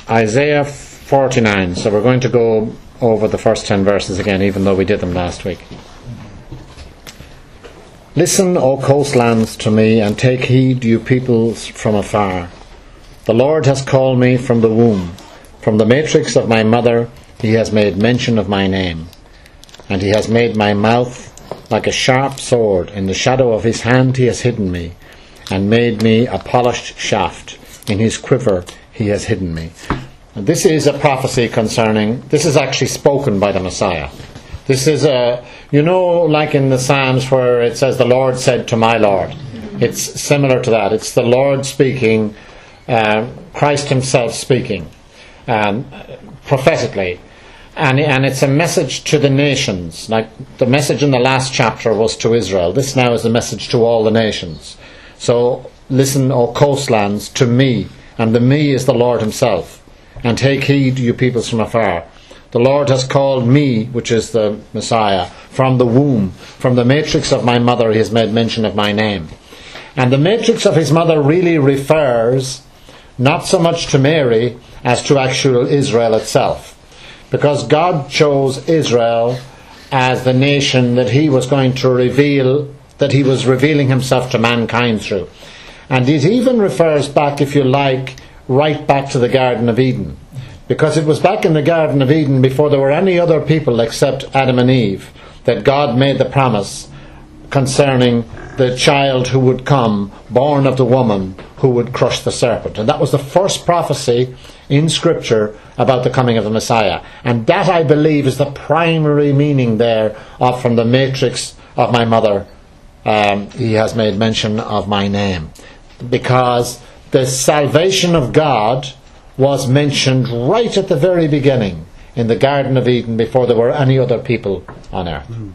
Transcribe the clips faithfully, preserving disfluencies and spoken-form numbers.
Isaiah forty-nine. So we're going to go over the first ten verses again, even though we did them last week. Listen, O coastlands, to me, and take heed, you peoples from afar. The Lord has called me from the womb. From the matrix of my mother, he has made mention of my name. And he has made my mouth like a sharp sword. In the shadow of his hand he has hidden me, and made me a polished shaft. In his quiver he has hidden me. And this is a prophecy concerning, this is actually spoken by the Messiah. This is a, you know, like in the Psalms where it says, the Lord said to my Lord. It's similar to that. It's the Lord speaking, uh, Christ himself speaking, um, prophetically. And, and it's a message to the nations. Like the message in the last chapter was to Israel. This now is the message to all the nations. So listen, O coastlands, to me. And the me is the Lord himself. And take heed, you peoples from afar. The Lord has called me, which is the Messiah, from the womb. From the matrix of my mother he has made mention of my name. And the matrix of his mother really refers not so much to Mary as to actual Israel itself. Because God chose Israel as the nation that he was going to reveal, that he was revealing himself to mankind through. And it even refers back, if you like, right back to the Garden of Eden. Because it was back in the Garden of Eden, before there were any other people except Adam and Eve, that God made the promise concerning the child who would come, born of the woman, who would crush the serpent. And that was the first prophecy in Scripture about the coming of the Messiah. And that, I believe, is the primary meaning there of from the matrix of my mother, um, he has made mention of my name. Because the salvation of God was mentioned right at the very beginning in the Garden of Eden, before there were any other people on earth. Mm.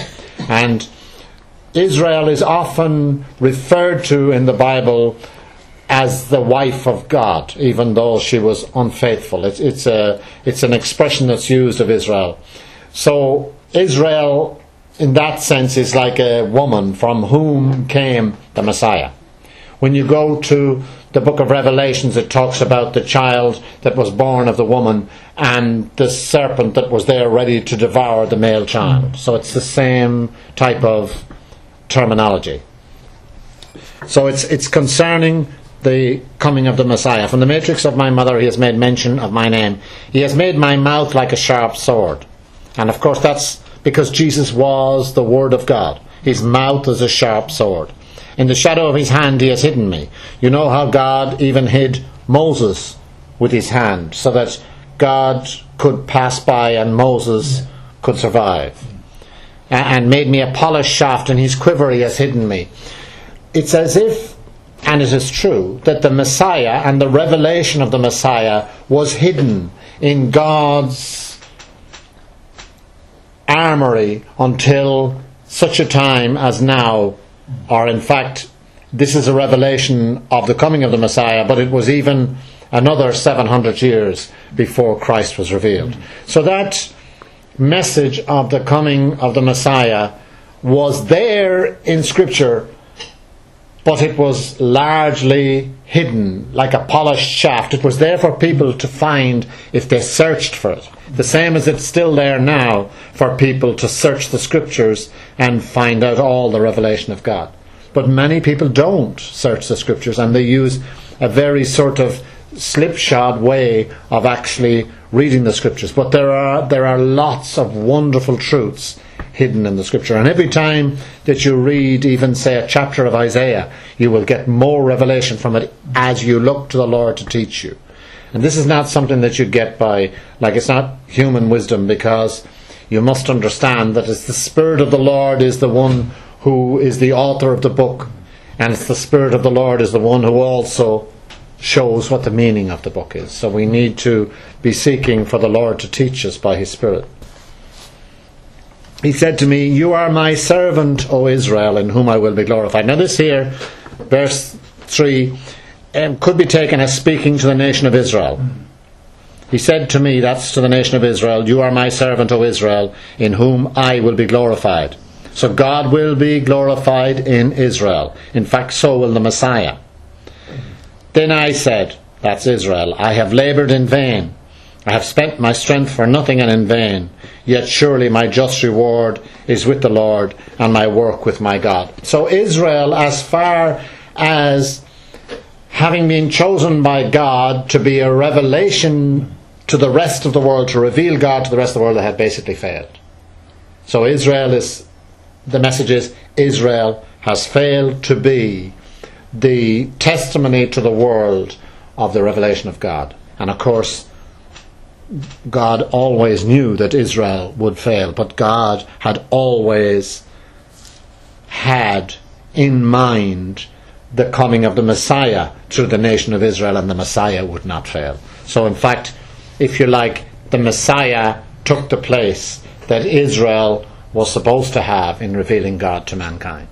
And Israel is often referred to in the Bible as the wife of God, even though she was unfaithful. It's, it's, a, it's an expression that's used of Israel. So Israel, in that sense, is like a woman from whom came the Messiah. When you go to the book of Revelations, it talks about the child that was born of the woman and the serpent that was there ready to devour the male child. So it's the same type of terminology. So it's it's concerning the coming of the Messiah. From the matrix of my mother he has made mention of my name. He has made my mouth like a sharp sword. And of course that's because Jesus was the Word of God. His mouth is a sharp sword. In the shadow of his hand he has hidden me. You know how God even hid Moses with his hand, so that God could pass by and Moses could survive. And made me a polished shaft, in his quiver he has hidden me. It's as if, and it is true, that the Messiah and the revelation of the Messiah was hidden in God's armory until such a time as now. Or in fact, this is a revelation of the coming of the Messiah, but it was even another seven hundred years before Christ was revealed. So that message of the coming of the Messiah was there in Scripture, but it was largely hidden, like a polished shaft. It was there for people to find if they searched for it. The same as it's still there now for people to search the Scriptures and find out all the revelation of God. But many people don't search the Scriptures, and they use a very sort of slipshod way of actually reading the Scriptures. But there are there are lots of wonderful truths hidden in the Scripture. And every time that you read, even say a chapter of Isaiah, you will get more revelation from it as you look to the Lord to teach you. And this is not something that you get by, like it's not human wisdom, because you must understand that it's the Spirit of the Lord is the one who is the author of the book, and it's the Spirit of the Lord is the one who also shows what the meaning of the book is. So we need to be seeking for the Lord to teach us by his Spirit. He said to me, you are my servant, O Israel, in whom I will be glorified. Now this here, verse three, um, could be taken as speaking to the nation of Israel. He said to me, that's to the nation of Israel, you are my servant, O Israel, in whom I will be glorified. So God will be glorified in Israel. In fact, so will the Messiah. Then I said, That's Israel. I have laboured in vain. I have spent my strength for nothing and in vain. Yet surely my just reward is with the Lord, and my work with my God. So Israel, as far as having been chosen by God to be a revelation to the rest of the world, to reveal God to the rest of the world, they had basically failed. So Israel is, the message is, Israel has failed to be the testimony to the world of the revelation of God. And of course, God always knew that Israel would fail, but God had always had in mind the coming of the Messiah through the nation of Israel, and the Messiah would not fail. So in fact, if you like, the Messiah took the place that Israel was supposed to have in revealing God to mankind.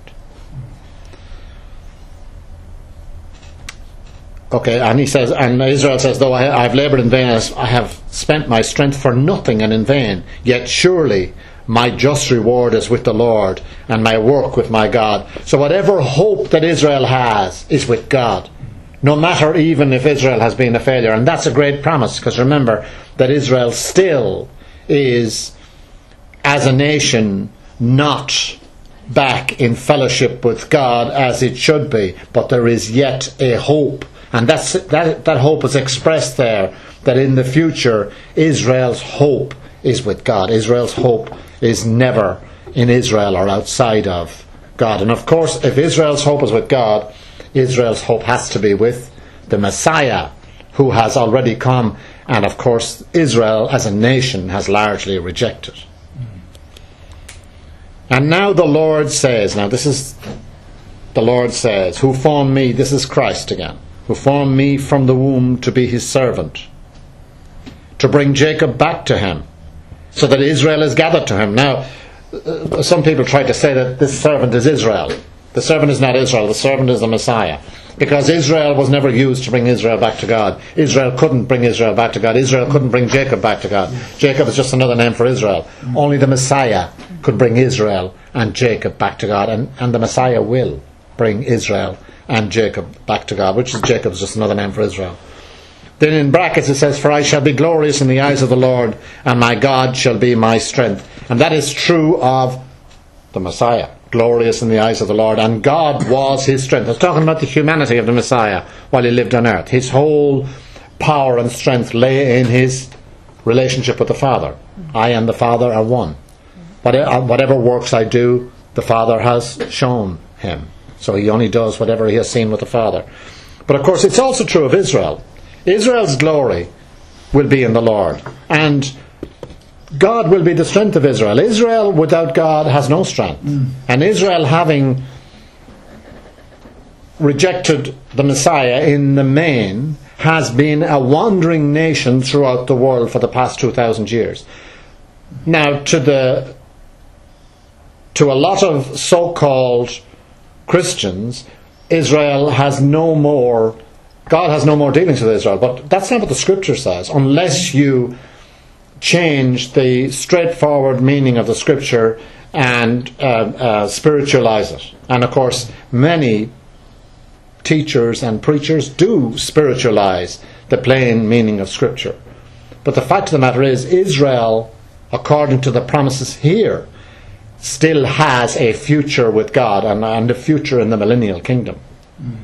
Okay, and he says, and Israel says, though I have laboured in vain, I have spent my strength for nothing and in vain, yet surely my just reward is with the Lord, and my work with my God. So whatever hope that Israel has is with God, no matter even if Israel has been a failure. And that's a great promise, because remember that Israel still is, as a nation, not back in fellowship with God as it should be, but there is yet a hope. And that's, that, that hope is expressed there, that in the future Israel's hope is with God. Israel's hope is never in Israel or outside of God. And of course, if Israel's hope is with God, Israel's hope has to be with the Messiah, who has already come, and of course Israel as a nation has largely rejected. And now the Lord says, now this is, the Lord says, who formed me, this is Christ again, who formed me from the womb to be his servant, to bring Jacob back to him, so that Israel is gathered to him. Now, uh, some people try to say that this servant is Israel. The servant is not Israel, the servant is the Messiah. Because Israel was never used to bring Israel back to God. Israel couldn't bring Israel back to God. Israel couldn't bring Jacob back to God. Jacob is just another name for Israel. Only the Messiah could bring Israel and Jacob back to God. And, and the Messiah will bring Israel and Jacob back to God, which is Jacob is just another name for Israel. Then in brackets it says, for I shall be glorious in the eyes of the Lord, and my God shall be my strength. And that is true of the Messiah. Glorious in the eyes of the Lord, and God was his strength. I was talking about the humanity of the Messiah while he lived on earth. His whole power and strength lay in his relationship with the Father. I and the Father are one. Whatever works I do, the Father has shown him. So he only does whatever he has seen with the Father. But of course it's also true of Israel. Israel's glory will be in the Lord, and God will be the strength of Israel. Israel without God has no strength. Mm. And Israel, having rejected the Messiah in the main, has been a wandering nation throughout the world for the past two thousand years. Now, to the to a lot of so-called Christians, Israel has no more, God has no more dealings with Israel. But that's not what the Scripture says, unless you change the straightforward meaning of the Scripture and uh, uh, spiritualize it. And of course, many teachers and preachers do spiritualize the plain meaning of Scripture. But the fact of the matter is, Israel, according to the promises here, still has a future with God, and, and a future in the millennial kingdom. Mm.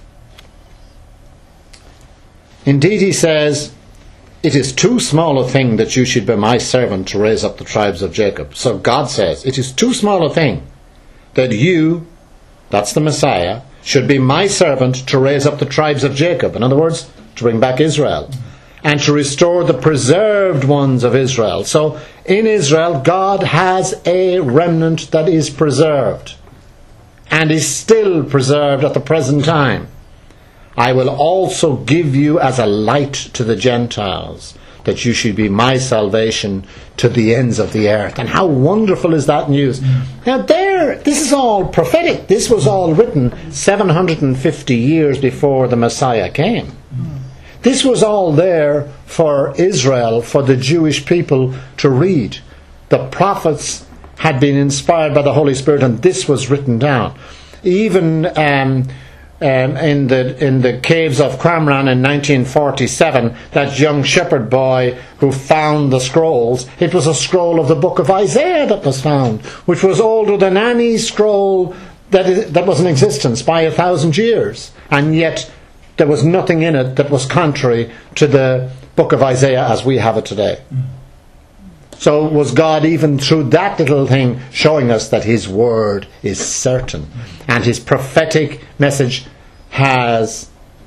Indeed, he says, it is too small a thing that you should be my servant to raise up the tribes of Jacob. So God says, it is too small a thing that you, that's the Messiah, should be my servant to raise up the tribes of Jacob. In other words, to bring back Israel. And to restore the preserved ones of Israel. So in Israel, God has a remnant that is preserved. And is still preserved at the present time. I will also give you as a light to the Gentiles, that you should be my salvation to the ends of the earth. And how wonderful is that news? Mm. Now there, this is all prophetic. This was all written seven hundred fifty years before the Messiah came. Mm. This was all there for Israel, for the Jewish people to read. The prophets had been inspired by the Holy Spirit, and this was written down. Even um, um, in the in the caves of Qumran in nineteen forty-seven, that young shepherd boy who found the scrolls, it was a scroll of the book of Isaiah that was found, which was older than any scroll that is, that was in existence by a thousand years, and yet there was nothing in it that was contrary to the book of Isaiah as we have it today. So was God, even through that little thing, showing us that his word is certain and his prophetic message has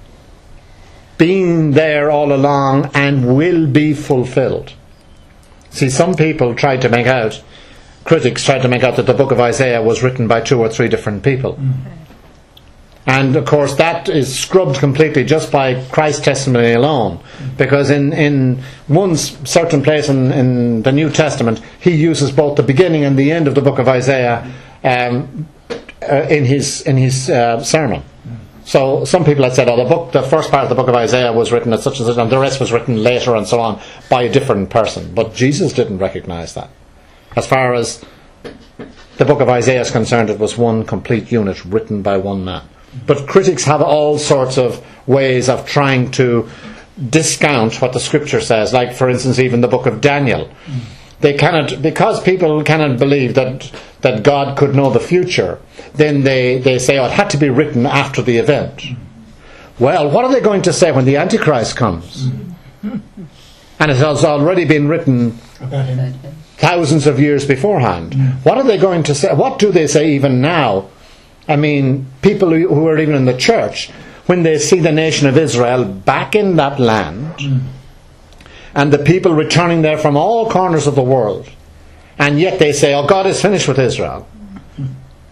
been there all along and will be fulfilled. See, some people tried to make out, critics tried to make out that the book of Isaiah was written by two or three different people. And of course that is scrubbed completely just by Christ's testimony alone, because in, in one certain place in, in the New Testament he uses both the beginning and the end of the book of Isaiah um, uh, in his in his uh, sermon. So some people had said, oh, the book, the first part of the book of Isaiah was written at such and such, and the rest was written later and so on by a different person. But Jesus didn't recognize that. As far as the book of Isaiah is concerned, it was one complete unit written by one man. But critics have all sorts of ways of trying to discount what the scripture says. Like, for instance, even the book of Daniel. They cannot, because people cannot believe that that God could know the future, then they, they say, oh, it had to be written after the event. Well, what are they going to say when the Antichrist comes? And it has already been written thousands of years beforehand. What are they going to say? What do they say even now? I mean, people who are even in the church, when they see the nation of Israel back in that land, mm. and the people returning there from all corners of the world, and yet they say, oh, God is finished with Israel. Mm.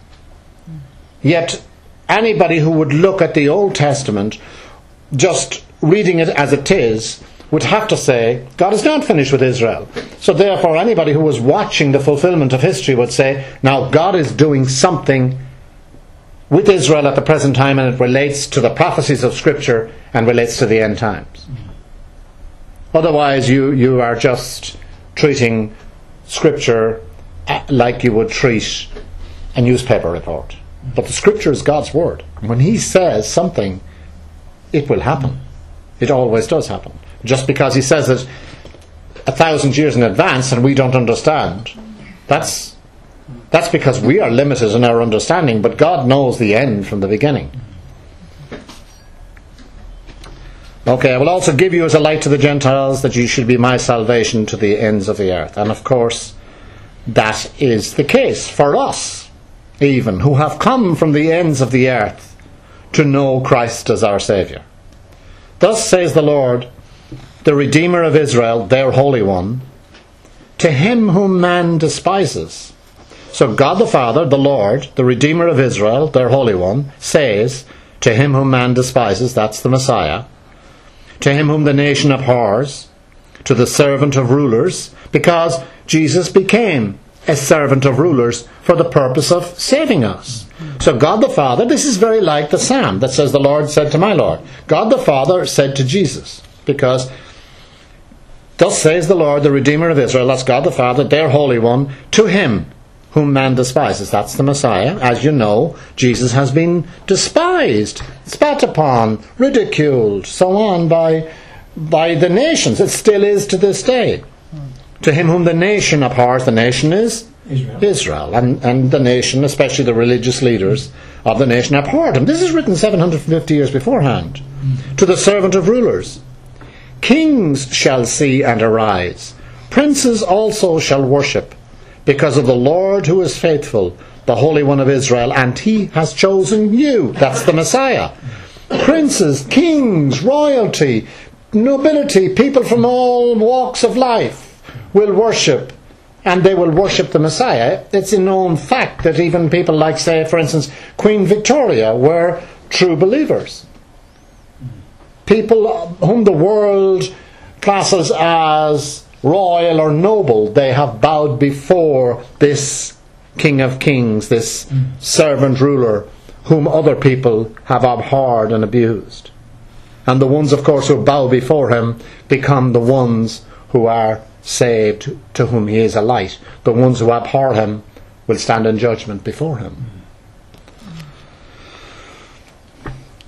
Yet anybody who would look at the Old Testament, just reading it as it is, would have to say, God is not finished with Israel. So therefore anybody who was watching the fulfillment of history would say, now God is doing something with Israel at the present time, and it relates to the prophecies of Scripture and relates to the end times. Otherwise you, you are just treating Scripture like you would treat a newspaper report. But the Scripture is God's Word. When he says something, it will happen. It always does happen. Just because he says it a thousand years in advance and we don't understand, that's That's because we are limited in our understanding, but God knows the end from the beginning. Okay, I will also give you as a light to the Gentiles, that you should be my salvation to the ends of the earth. And of course, that is the case for us, even, who have come from the ends of the earth to know Christ as our Saviour. Thus says the Lord, the Redeemer of Israel, their Holy One, to him whom man despises. So God the Father, the Lord, the Redeemer of Israel, their Holy One, says, to him whom man despises, that's the Messiah, to him whom the nation abhors, to the servant of rulers, because Jesus became a servant of rulers for the purpose of saving us. So God the Father, this is very like the Psalm that says, the Lord said to my Lord. God the Father said to Jesus, because thus says the Lord, the Redeemer of Israel, that's God the Father, their Holy One, to him whom man despises. That's the Messiah. As you know, Jesus has been despised, spat upon, ridiculed, so on by, by the nations. It still is to this day. To him whom the nation abhors, the nation is Israel. Israel. And, and the nation, especially the religious leaders of the nation, abhorred him. This is written seven hundred fifty years beforehand. Mm. To the servant of rulers, kings shall see and arise. Princes also shall worship, because of the Lord who is faithful, the Holy One of Israel, and he has chosen you. That's the Messiah. Princes, kings, royalty, nobility, people from all walks of life will worship, and they will worship the Messiah. It's a known fact that even people like, say, for instance, Queen Victoria were true believers. People whom the world classes as royal or noble, they have bowed before this King of Kings, this mm. servant ruler, whom other people have abhorred and abused. And the ones, of course, who bow before him become the ones who are saved, to whom he is a light. The ones who abhor him will stand in judgment before him.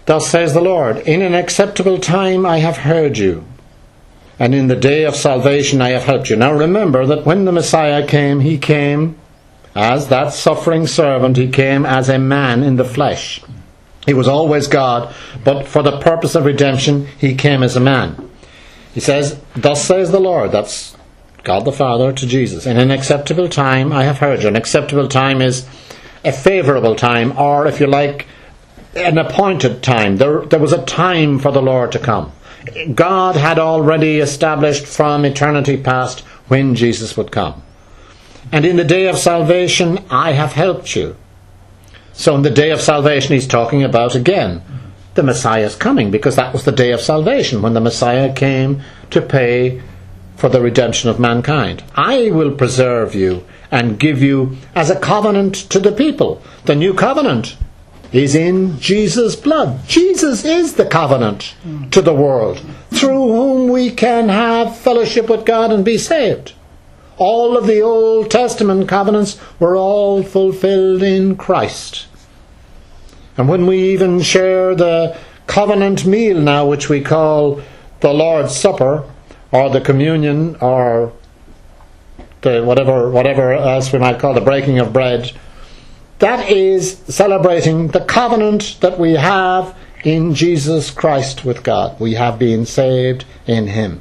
Thus says the Lord, in an acceptable time I have heard you, and in the day of salvation I have helped you. Now remember that when the Messiah came, he came as that suffering servant. He came as a man in the flesh. He was always God, but for the purpose of redemption, he came as a man. He says, thus says the Lord, that's God the Father to Jesus, in an acceptable time I have heard you. An acceptable time is a favourable time, or if you like, an appointed time. There, there was a time for the Lord to come. God had already established from eternity past when Jesus would come. And in the day of salvation, I have helped you. So in the day of salvation, he's talking about, again, the Messiah's coming, because that was the day of salvation, when the Messiah came to pay for the redemption of mankind. I will preserve you and give you as a covenant to the people. The new covenant is in Jesus' blood. Jesus is the covenant to the world, through whom we can have fellowship with God and be saved. All of the Old Testament covenants were all fulfilled in Christ. And when we even share the covenant meal now, which we call the Lord's Supper, or the communion, or the whatever whatever else we might call the breaking of bread, that is celebrating the covenant that we have in Jesus Christ with God. We have been saved in him.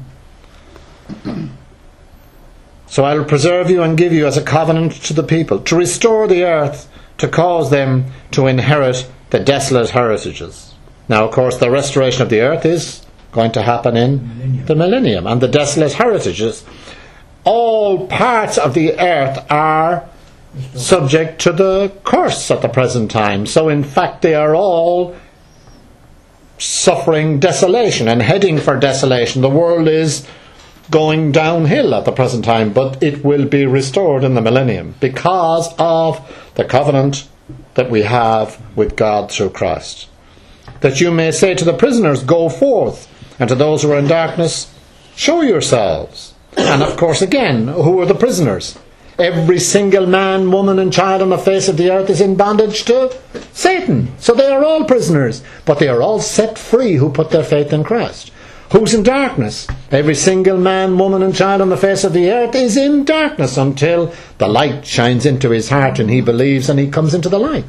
So I will preserve you and give you as a covenant to the people, to restore the earth, to cause them to inherit the desolate heritages. Now, of course, the restoration of the earth is going to happen in millennium. the millennium. And the desolate heritages, all parts of the earth are subject to the curse at the present time. So in fact they are all suffering desolation and heading for desolation. The world is going downhill at the present time, but it will be restored in the millennium because of the covenant that we have with God through Christ. That you may say to the prisoners, go forth, and to those who are in darkness, show yourselves. And of course again, who are the prisoners? Every single man, woman and child on the face of the earth is in bondage to Satan. So they are all prisoners, but they are all set free who put their faith in Christ. Who's in darkness? Every single man, woman and child on the face of the earth is in darkness until the light shines into his heart and he believes and he comes into the light.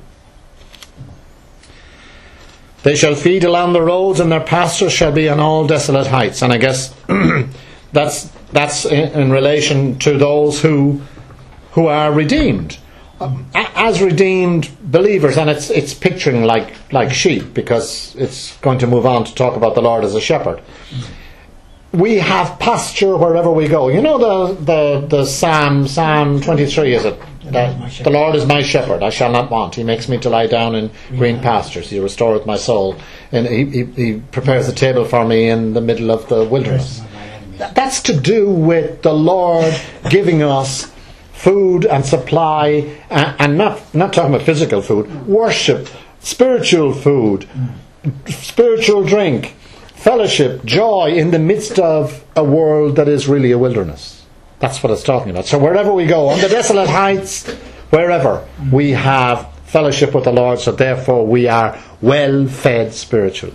They shall feed along the roads, and their pastures shall be on all desolate heights. And I guess that's that's in, in relation to those who who are redeemed, as redeemed believers. And it's it's picturing like like sheep, because it's going to move on to talk about the Lord as a shepherd. We have pasture wherever we go. You know the the, the Psalm Psalm twenty-three, is it? That the Lord is my shepherd, I shall not want. He makes me to lie down in green pastures. He restoreth my soul. And he, he, he prepares a table for me in the middle of the wilderness. That's to do with the Lord giving us food and supply, and, and not, not talking about physical food, worship, spiritual food, spiritual drink, fellowship, joy in the midst of a world that is really a wilderness. That's what it's talking about. So wherever we go, on the desolate heights, wherever, we have fellowship with the Lord, so therefore we are well fed spiritually.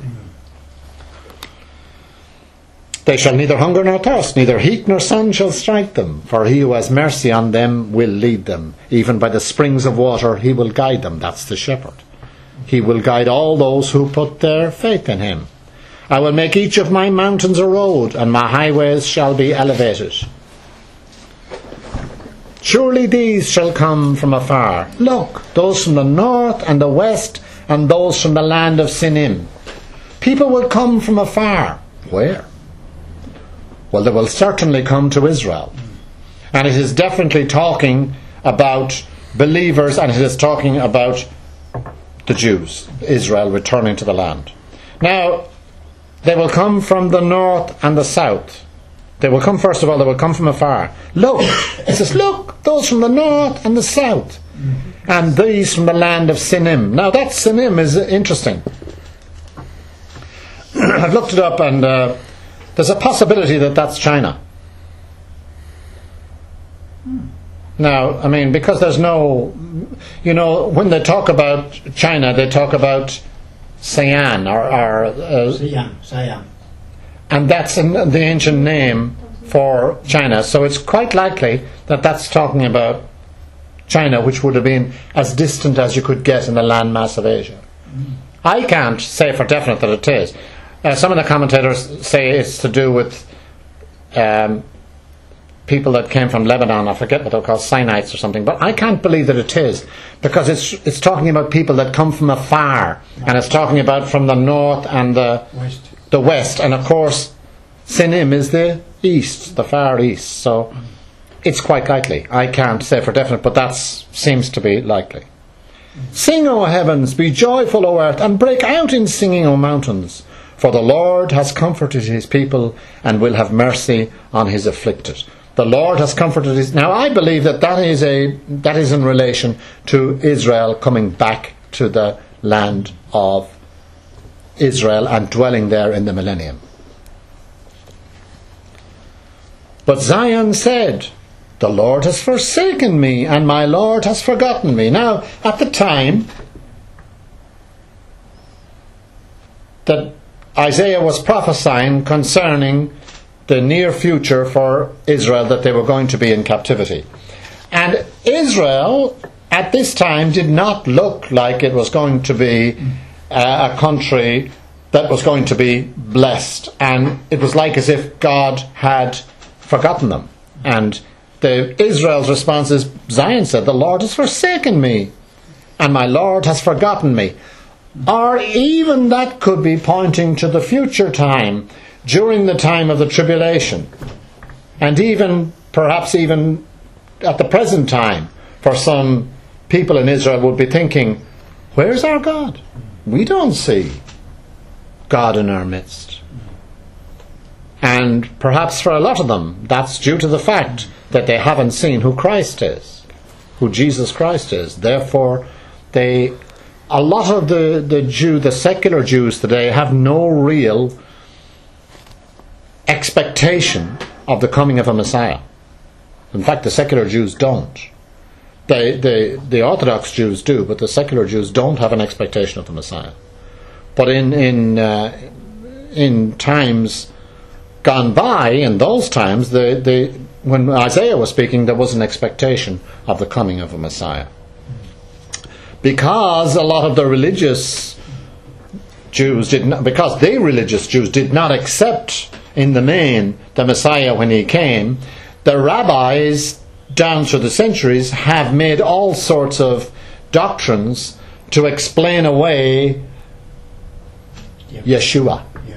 They shall neither hunger nor thirst, neither heat nor sun shall strike them, for he who has mercy on them will lead them. Even by the springs of water he will guide them. That's the shepherd. He will guide all those who put their faith in him. I will make each of my mountains a road, and my highways shall be elevated. Surely these shall come from afar. Look, those from the north and the west, and those from the land of Sinim. People will come from afar. Where? Well, they will certainly come to Israel. And it is definitely talking about believers, and it is talking about the Jews, Israel returning to the land. Now, they will come from the north and the south. They will come, first of all, they will come from afar. Look, it says, look, those from the north and the south, and these from the land of Sinim. Now that Sinim is interesting. I've looked it up, and uh, there's a possibility that that's China. Now, I mean, because there's no, you know, when they talk about China, they talk about Sian, or, or uh, Siam, Siam. and that's in the ancient name for China. So it's quite likely that that's talking about China, which would have been as distant as you could get in the landmass of Asia. Mm. I can't say for definite that it is. Uh, some of the commentators say it's to do with um, people that came from Lebanon. I forget what they're called, Sinites or something. But I can't believe that it is, because it's it's talking about people that come from afar, and it's talking about from the north and the West. the west. And of course, Sinim is the east, the far east. So it's quite likely. I can't say for definite, but that seems to be likely. Sing, O heavens, be joyful, O earth, and break out in singing, O mountains. For the Lord has comforted his people and will have mercy on his afflicted. The Lord has comforted his... Now, I believe that that is, a, that is in relation to Israel coming back to the land of Israel and dwelling there in the millennium. But Zion said, the Lord has forsaken me, and my Lord has forgotten me. Now, at the time that Isaiah was prophesying concerning the near future for Israel, that they were going to be in captivity. And Israel, at this time, did not look like it was going to be uh, a country that was going to be blessed. And it was like as if God had forgotten them. And the Israel's response is, Zion said, the Lord has forsaken me, and my Lord has forgotten me. Or even that could be pointing to the future time, during the time of the tribulation. And even, perhaps even at the present time, for some people in Israel would be thinking, where's our God? We don't see God in our midst. And perhaps for a lot of them, that's due to the fact that they haven't seen who Christ is, who Jesus Christ is. Therefore, they, a lot of the, the Jew, the secular Jews today have no real expectation of the coming of a Messiah. In fact, the secular Jews don't. They, they, the Orthodox Jews do, but the secular Jews don't have an expectation of the Messiah. But in in uh, in times gone by, in those times, the, the, when Isaiah was speaking, there was an expectation of the coming of a Messiah. Because a lot of the religious Jews did not, because the religious Jews did not accept in the main the Messiah when he came, the rabbis down through the centuries have made all sorts of doctrines to explain away yeah. Yeshua. Yeah.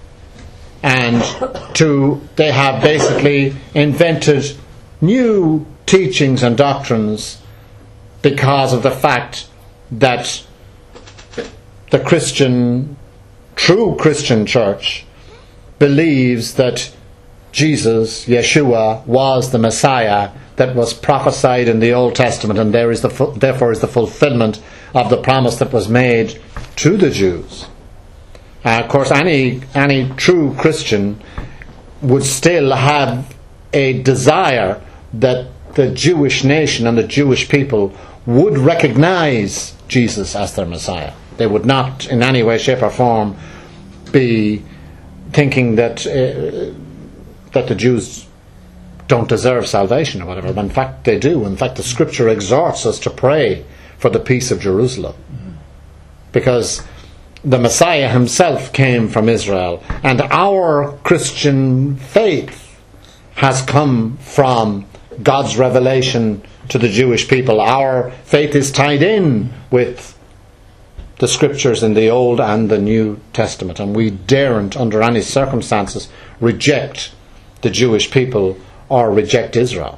And to they have basically invented new teachings and doctrines because of the fact that the Christian, true Christian church believes that Jesus, Yeshua, was the Messiah that was prophesied in the Old Testament, and there is the fu- therefore is the fulfillment of the promise that was made to the Jews. Uh, of course, any any true Christian would still have a desire that the Jewish nation and the Jewish people would recognize Jesus as their Messiah. They would not in any way, shape or form be thinking that uh, that the Jews don't deserve salvation or whatever. But in fact they do. In fact the Scripture exhorts us to pray for the peace of Jerusalem. Because the Messiah himself came from Israel, and our Christian faith has come from God's revelation to the Jewish people. Our faith is tied in with the Scriptures in the Old and the New Testament, and we daren't under any circumstances reject the Jewish people or reject Israel.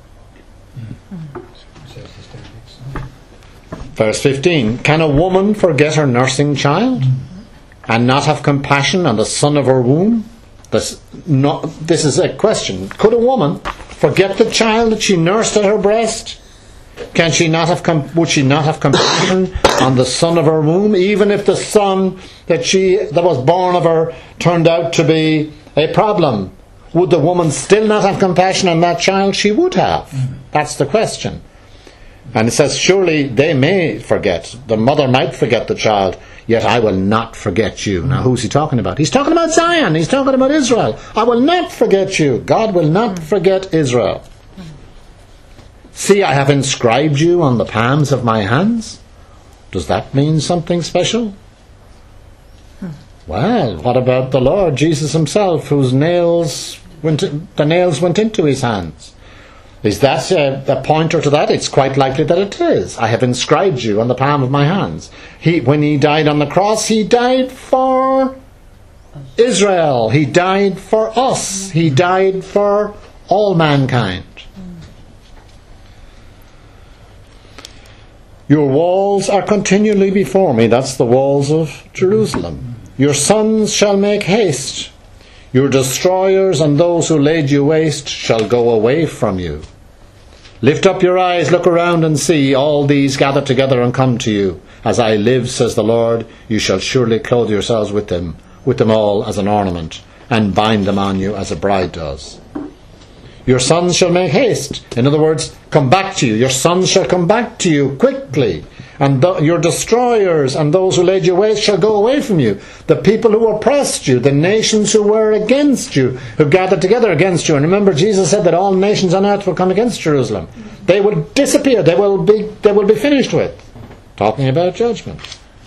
Verse fifteen, can a woman forget her nursing child and not have compassion on the son of her womb? This, not, this is a question. Could a woman forget the child that she nursed at her breast? Can she not have com- would she not have compassion on the son of her womb, even if the son that she that was born of her turned out to be a problem? Would the woman still not have compassion on that child? She would have. That's the question. And it says, surely they may forget. The mother might forget the child, yet I will not forget you. Now who's he talking about? He's talking about Zion. He's talking about Israel. I will not forget you. God will not forget Israel. See, I have inscribed you on the palms of my hands. Does that mean something special? Well, what about the Lord Jesus himself, whose nails went, the nails went into his hands? Is that a, a pointer to that? It's quite likely that it is. I have inscribed you on the palm of my hands. He, when he died on the cross, he died for Israel. He died for us. He died for all mankind. Your walls are continually before me. That's the walls of Jerusalem. Your sons shall make haste. Your destroyers and those who laid you waste shall go away from you. Lift up your eyes, look around and see. All these gather together and come to you. As I live, says the Lord, you shall surely clothe yourselves with them, with them all as an ornament, and bind them on you as a bride does. Your sons shall make haste. In other words, come back to you. Your sons shall come back to you quickly. And th- your destroyers and those who laid you waste shall go away from you. The people who oppressed you, the nations who were against you, who gathered together against you. And remember, Jesus said that all nations on earth will come against Jerusalem. They will disappear. They will be, they will be finished with. Talking about judgment.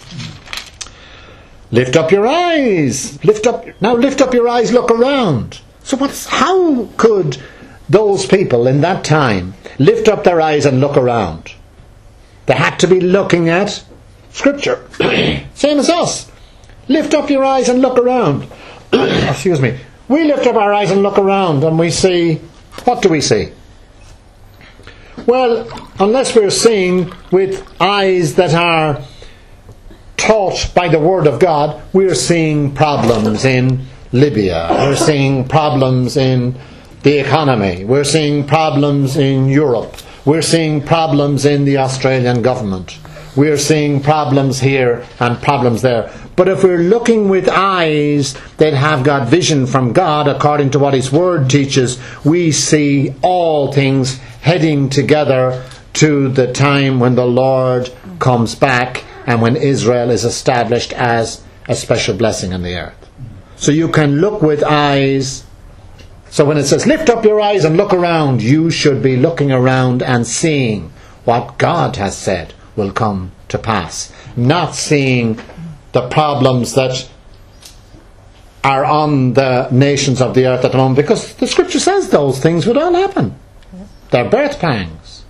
Lift up your eyes. Lift up. Now lift up your eyes, look around. So what's, how could those people in that time lift up their eyes and look around? They had to be looking at Scripture. Same as us. Lift up your eyes and look around. Excuse me. We lift up our eyes and look around and we see, what do we see? Well, unless we're seeing with eyes that are taught by the Word of God, we're seeing problems in Libya. We're seeing problems in the economy. We're seeing problems in Europe. We're seeing problems in the Australian government. We're seeing problems here and problems there. But if we're looking with eyes that have got vision from God according to what His Word teaches, we see all things heading together to the time when the Lord comes back and when Israel is established as a special blessing on the earth. So you can look with eyes. So when it says, lift up your eyes and look around, you should be looking around and seeing what God has said will come to pass. Not seeing the problems that are on the nations of the earth at the moment, because the Scripture says those things would all happen. They're birth pangs.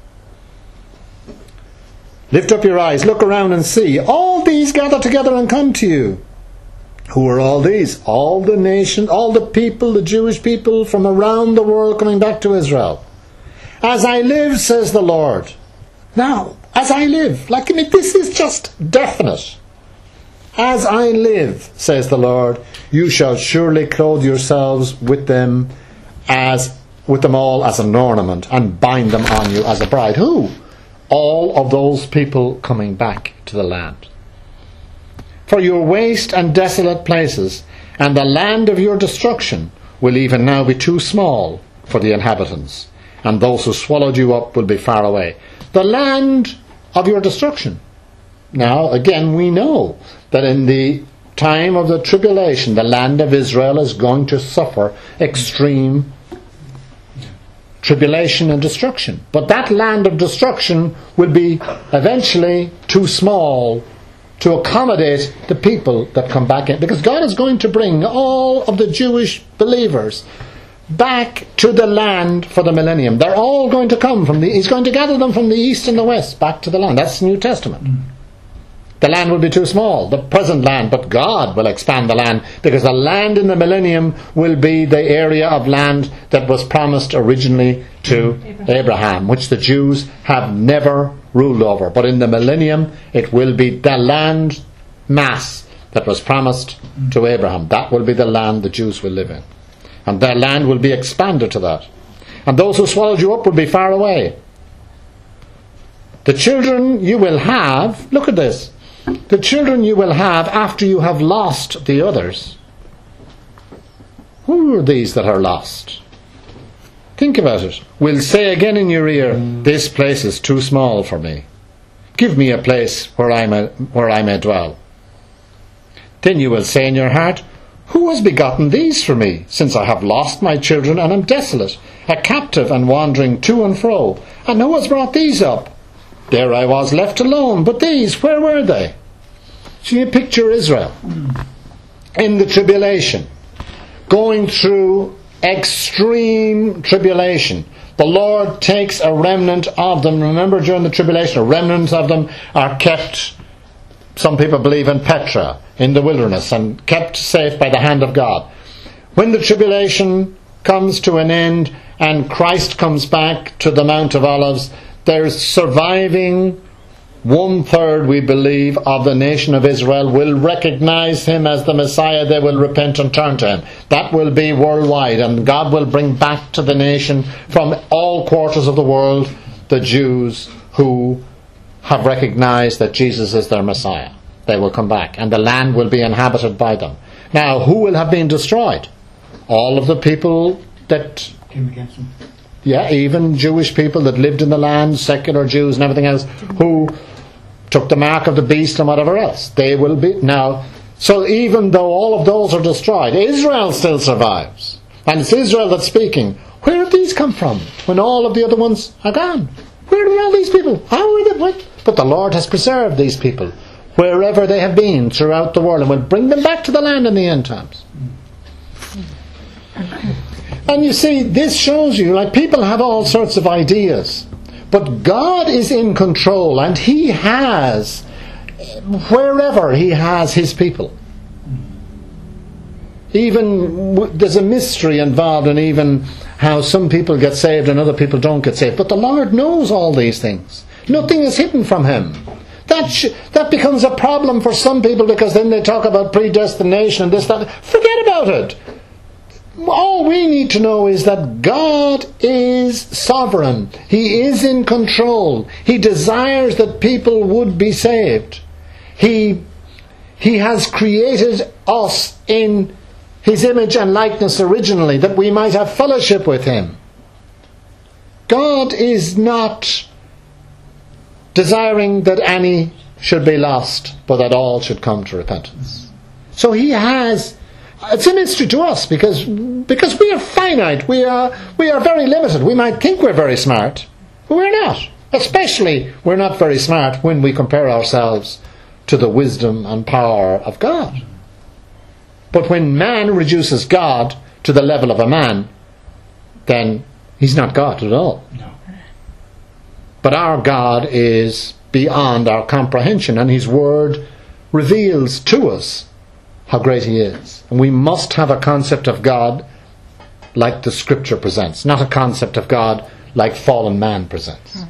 Lift up your eyes, look around and see. All these gather together and come to you. Who are all these? All the nation, all the people, the Jewish people from around the world coming back to Israel. As I live, says the Lord. Now, as I live, like I mean, this is just definite. As I live, says the Lord, you shall surely clothe yourselves with them as with them all as an ornament, and bind them on you as a bride. Who? All of those people coming back to the land. For your waste and desolate places, and the land of your destruction, will even now be too small for the inhabitants, and those who swallowed you up will be far away. The land of your destruction. Now, again, we know that in the time of the tribulation, the land of Israel is going to suffer extreme tribulation and destruction. But that land of destruction will be eventually too small to accommodate the people that come back in. Because God is going to bring all of the Jewish believers back to the land for the millennium. They're all going to come from the... He's going to gather them from the east and the west back to the land. That's the New Testament. Mm. The land will be too small, the present land, but God will expand the land, because the land in the millennium will be the area of land that was promised originally to Abraham, Abraham which the Jews have never ruled over. But in the millennium, it will be the land mass that was promised to Abraham. That will be the land the Jews will live in. And their land will be expanded to that. And those who swallowed you up will be far away. The children you will have, look at this, the children you will have after you have lost the others. Who are these that are lost? Think about it. Will say again in your ear, this place is too small for me. Give me a place where I may, where I may dwell. Then you will say in your heart, who has begotten these for me, since I have lost my children and am desolate, a captive and wandering to and fro? And who has brought these up? There I was left alone, but these, where were they? So you picture Israel in the tribulation, going through extreme tribulation. The Lord takes a remnant of them. Remember, during the tribulation, a remnant of them are kept, some people believe, in Petra, in the wilderness, and kept safe by the hand of God. When the tribulation comes to an end and Christ comes back to the Mount of Olives, there's surviving one third, we believe, of the nation of Israel will recognize him as the Messiah. They will repent and turn to him. That will be worldwide, and God will bring back to the nation from all quarters of the world the Jews who have recognized that Jesus is their Messiah. They will come back, and the land will be inhabited by them. Now, who will have been destroyed? All of the people that came against him. Yeah, even Jewish people that lived in the land, secular Jews and everything else, who took the mark of the beast and whatever else. They will be now. So even though all of those are destroyed, Israel still survives, and it's Israel that's speaking. Where have these come from when all of the other ones are gone? Where are all these people? How are they? What? But the Lord has preserved these people wherever they have been throughout the world, and will bring them back to the land in the end times. And you see, this shows you, like, people have all sorts of ideas, but God is in control, and He has, wherever He has His people. Even there's a mystery involved in even how some people get saved and other people don't get saved. But the Lord knows all these things. Nothing is hidden from Him. That sh- that becomes a problem for some people, because then they talk about predestination and this, that. Forget about it. All we need to know is that God is sovereign. He is in control. He desires that people would be saved. He, he has created us in His image and likeness originally, that we might have fellowship with Him. God is not desiring that any should be lost, but that all should come to repentance. So He has... It's a mystery to us, because because we are finite. We are we are very limited. We might think we're very smart, but we're not. Especially, we're not very smart when we compare ourselves to the wisdom and power of God. But when man reduces God to the level of a man, then he's not God at all. No. But our God is beyond our comprehension, and His Word reveals to us how great He is. And we must have a concept of God like the Scripture presents, not a concept of God like fallen man presents.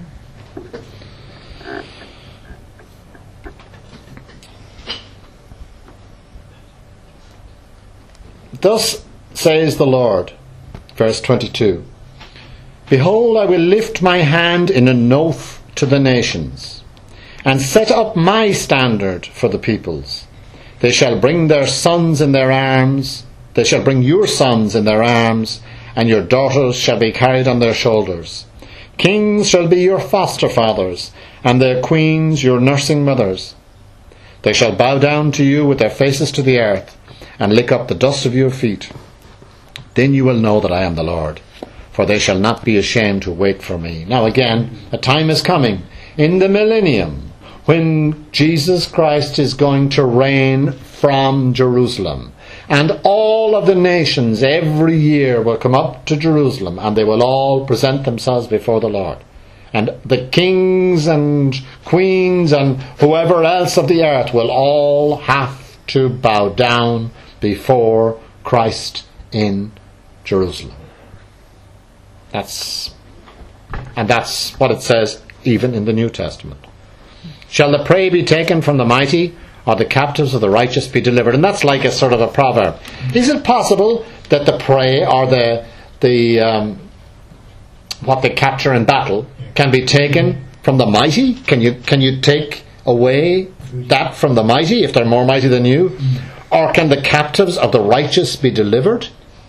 Thus says the Lord, verse twenty-two, Behold, I will lift my hand in an oath to the nations, and set up my standard for the peoples. They shall bring their sons in their arms, they shall bring your sons in their arms, and your daughters shall be carried on their shoulders. Kings shall be your foster fathers, and their queens your nursing mothers. They shall bow down to you with their faces to the earth, and lick up the dust of your feet. Then you will know that I am the Lord, for they shall not be ashamed to wait for me. Now again, a time is coming, in the millennium, when Jesus Christ is going to reign from Jerusalem. And all of the nations every year will come up to Jerusalem, and they will all present themselves before the Lord. And the kings and queens and whoever else of the earth will all have to bow down before Christ in Jerusalem. That's, and that's what it says even in the New Testament. Shall the prey be taken from the mighty, or the captives of the righteous be delivered? And that's like a sort of a proverb. Is it possible that the prey, or the the um, what they capture in battle, can be taken from the mighty? Can you can you take away that from the mighty if they're more mighty than you? Or can the captives of the righteous be delivered?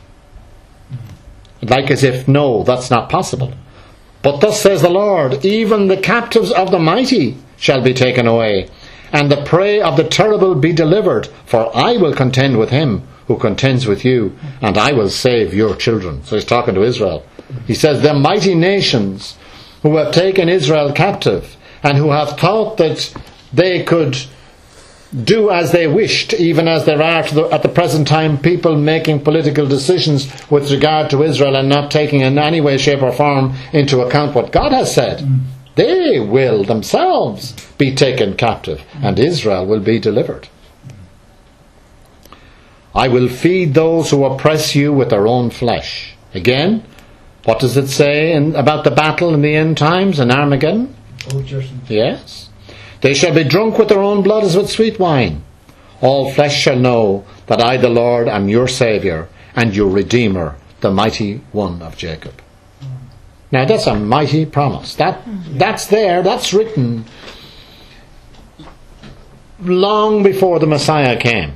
Like as if, no, that's not possible. But thus says the Lord, even the captives of the mighty shall be taken away, and the prey of the terrible be delivered, for I will contend with him who contends with you, and I will save your children. So he's talking to Israel. He says, the mighty nations who have taken Israel captive, and who have thought that they could do as they wished, even as there are to the, at the present time people making political decisions with regard to Israel and not taking in any way, shape or form into account what God has said. Mm. They will themselves be taken captive, and Israel will be delivered. I will feed those who oppress you with their own flesh. Again, what does it say in, about the battle in the end times in Armageddon? Oh, Justin. Yes. They shall be drunk with their own blood as with sweet wine. All flesh shall know that I, the Lord, am your Saviour and your Redeemer, the mighty one of Jacob. Now that's a mighty promise. That that's there, that's written long before the Messiah came.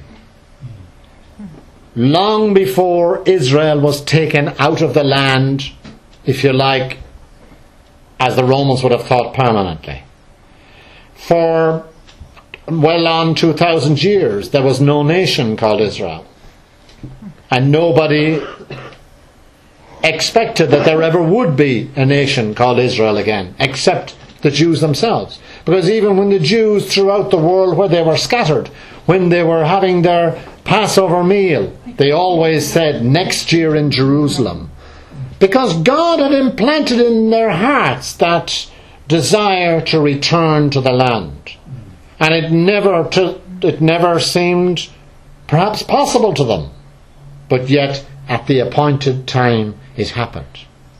Long before Israel was taken out of the land, if you like, as the Romans would have thought, permanently. For well on two thousand years there was no nation called Israel, and nobody expected that there ever would be a nation called Israel again, except the Jews themselves. Because even when the Jews throughout the world where they were scattered, when they were having their Passover meal, they always said, next year in Jerusalem. Because God had implanted in their hearts that desire to return to the land. And it never, to, it never seemed perhaps possible to them. But yet, at the appointed time, it happened.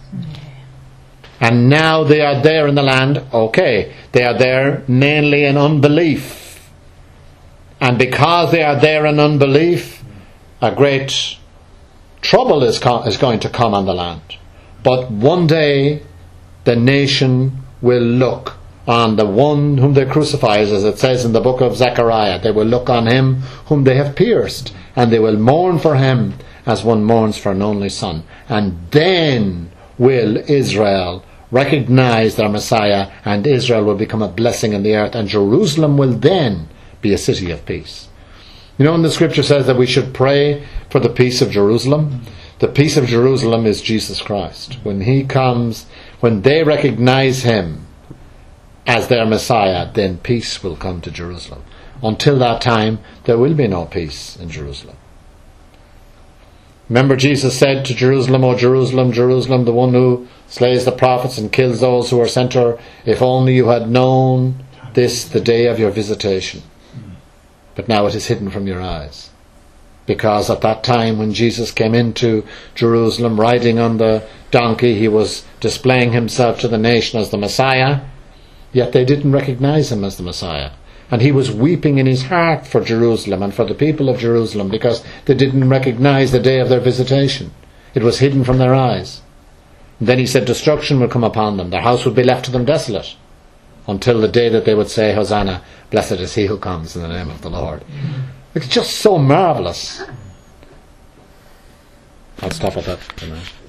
And now they are there in the land. Okay, they are there mainly in unbelief. And because they are there in unbelief, a great trouble is, co- is going to come on the land. But one day, the nation will look on the one whom they crucify, as it says in the book of Zechariah. They will look on him whom they have pierced, and they will mourn for him as one mourns for an only son. And then will Israel recognize their Messiah, and Israel will become a blessing in the earth, and Jerusalem will then be a city of peace. You know, when the scripture says that we should pray for the peace of Jerusalem, the peace of Jerusalem is Jesus Christ. When he comes, when they recognize him as their Messiah, then peace will come to Jerusalem. Until that time, there will be no peace in Jerusalem. Remember, Jesus said to Jerusalem, O Jerusalem, Jerusalem, the one who slays the prophets and kills those who are sent to her, if only you had known this the day of your visitation. But now it is hidden from your eyes. Because at that time when Jesus came into Jerusalem riding on the donkey, he was displaying himself to the nation as the Messiah, yet they didn't recognize him as the Messiah. And he was weeping in his heart for Jerusalem and for the people of Jerusalem because they didn't recognize the day of their visitation. It was hidden from their eyes. And then he said destruction would come upon them. Their house would be left to them desolate until the day that they would say, Hosanna, blessed is he who comes in the name of the Lord. It's just so marvellous. I'll stop at that for now.